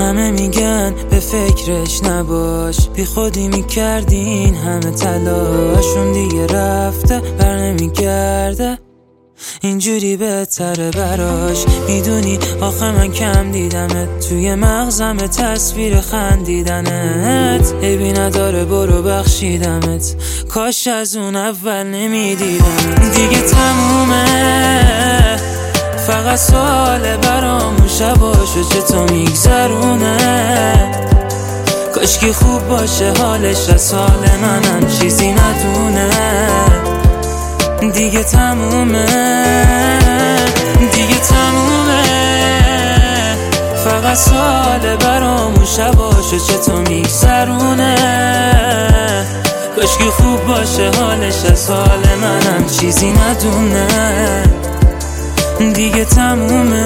همه میگن به فکرش نباش، بی خودی میکردین همه تلاشون، دیگه رفته بر نمیگرده، اینجوری بهتره براش. میدونی آخه من کم دیدمت، توی مغزم تصویر خندیدنت، عیبی نداره برو بخشیدمت، کاش از اون اول نمیدیدمت. دیگه تمومه، فقط سوال برامون شباشو چطور میگذرونه، کاش که خوب باشه حالش، از حال منم چیزی ندونه. دیگه تمومه، دیگه تمومه، فقط سوال برامون شباشو چطور میگذرونه، کاش که خوب باشه حالش، از حال منم چیزی ندونه. دیگه تمومه.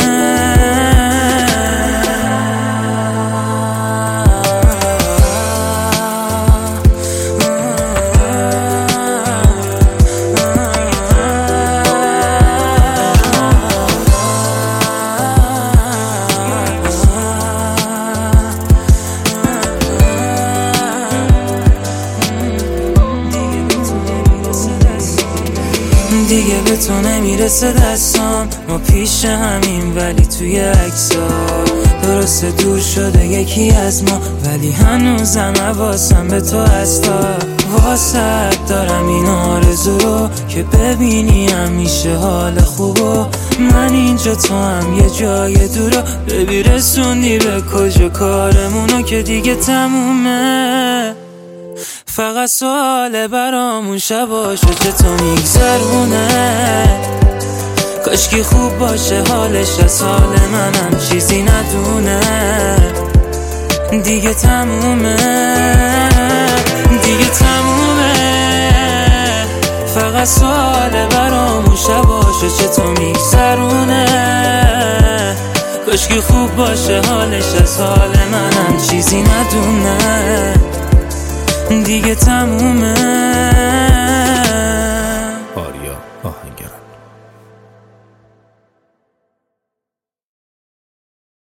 دیگه به تو نمیرسه دستام، ما پیش همین ولی توی عکسا درسته دور شده یکی از ما، ولی هنوزم حواسم به تو هستا. واسه دارم این آرزو رو که ببینی همیشه حال خوبو، من اینجا تو هم یه جای دورو، ببی رسوندی به کجا کارمونو که دیگه تمومه. فقط سوال برامون شباشو چطور میگذرونه، کاش که خوب باشه حالش، از حال منم چیزی ندونه. دیگه تمومه، دیگه تمومه، فقط سوال برامون شباشو چطور میگذرونه، کاش که خوب باشه حالش، از حال منم چیزی ندونه. دیگه تمومه.